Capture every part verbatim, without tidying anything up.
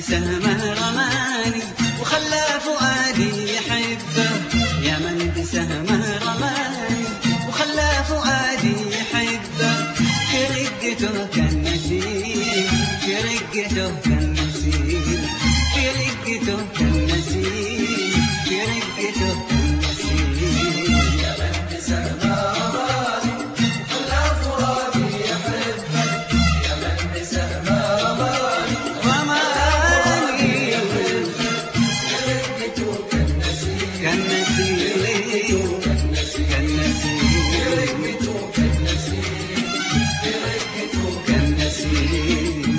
بسهمه رماني وخلى فؤادي يحبه، يا من بسهمه رماني وخلى فؤادي يحبه، في رقته كالنسيم، في رقته كالنسيم، في رقته كالنسيم، في رقته كالنسيم. يا من بسهمه رماني وخلى فؤادي يحبه، يا من بسهمه رماني رماني رقته كالنسيم، كالنسيم كالنسيم رقته كالنسيم، رقته كالنسيم.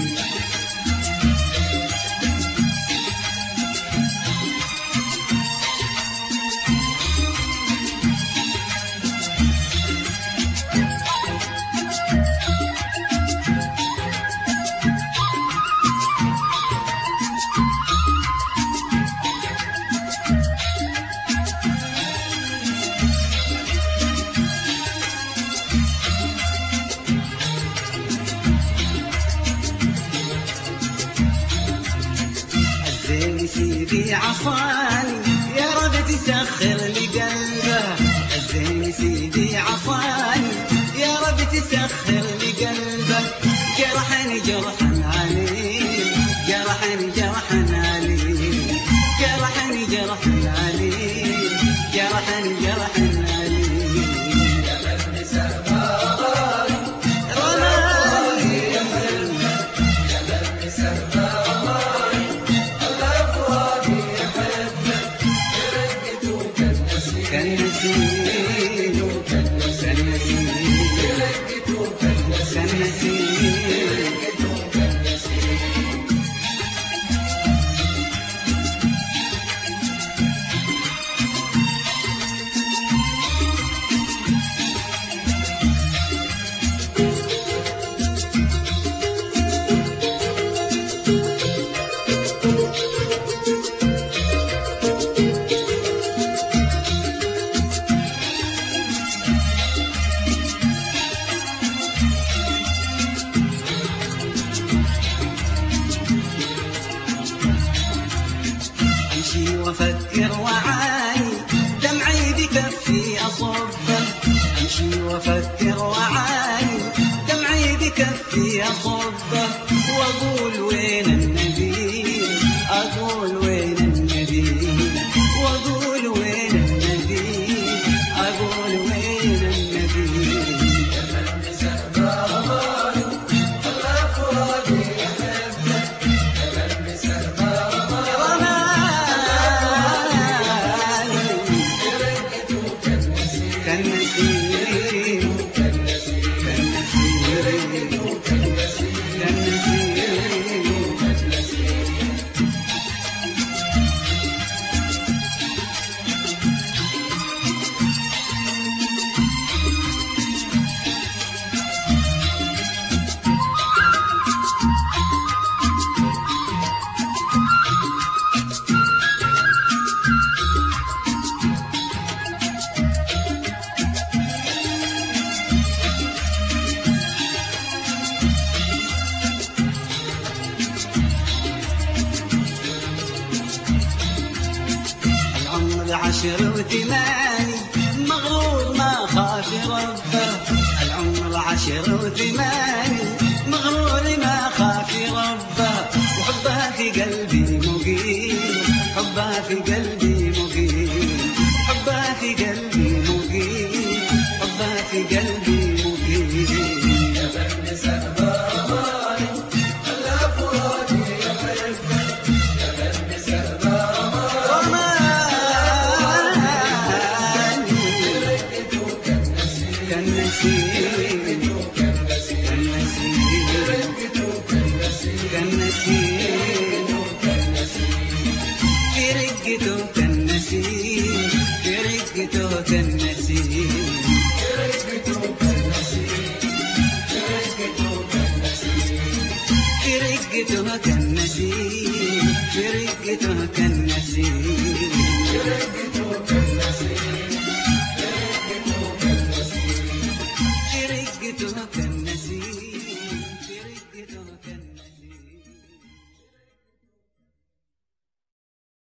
زين سيدي عصاني يا رب تسخر لي قلبه، زين سيدي عصاني يا رب تسخر لي قلبه، جرحني جرحا عليم، جرحني جرحا عليم، جرحني جرحا عليم، جرحني جرحا عليم. يا من بسهمه رماني رماني يا من بسهمه رماني خلى فؤادي يحبه، رقته كالنسيم، كالنسيم كالنسيم رقته كالنسيم، كالنسيم. رقته كالنسيم. امشي وافكر وعاني دمعي بكفي اصبه، امشي وافكر وعاني دمعي بكفي اصبه، واقول وين النديم، اقول وين النديم، واقول وين النديم، اقول وين النديم. يا من بسهمه رماني خلى فؤادي يحبه، يا من بسهمه رماني رماني رقته كالنسيم، كالنسيم كالنسيم، كالنسيم رقته كالنسيم، كالنسيم. كالنسيم. العمر عشر وثماني مغرور ما خاف ربه، العمر عشر وثماني مغرور ما خاف ربه، وحبها في قلبي مقيم، حبها في قلبي مقيم، حبها في قلبي مقيم، حبها في قلبي مقيم. يا من بسهمه رماني خلى فؤادي يحبه، يا من بسهمه رماني رقته كالنسيم، كالنسيم كالنسيم، كالنسيم رقته كالنسيم، كالنسيم كالنسيم. في رقته كالنسيم، في رقته كالنسيم. رقته كالنسيم، رقته كالنسيم. في رقته كالنسيم، في رقته كالنسيم.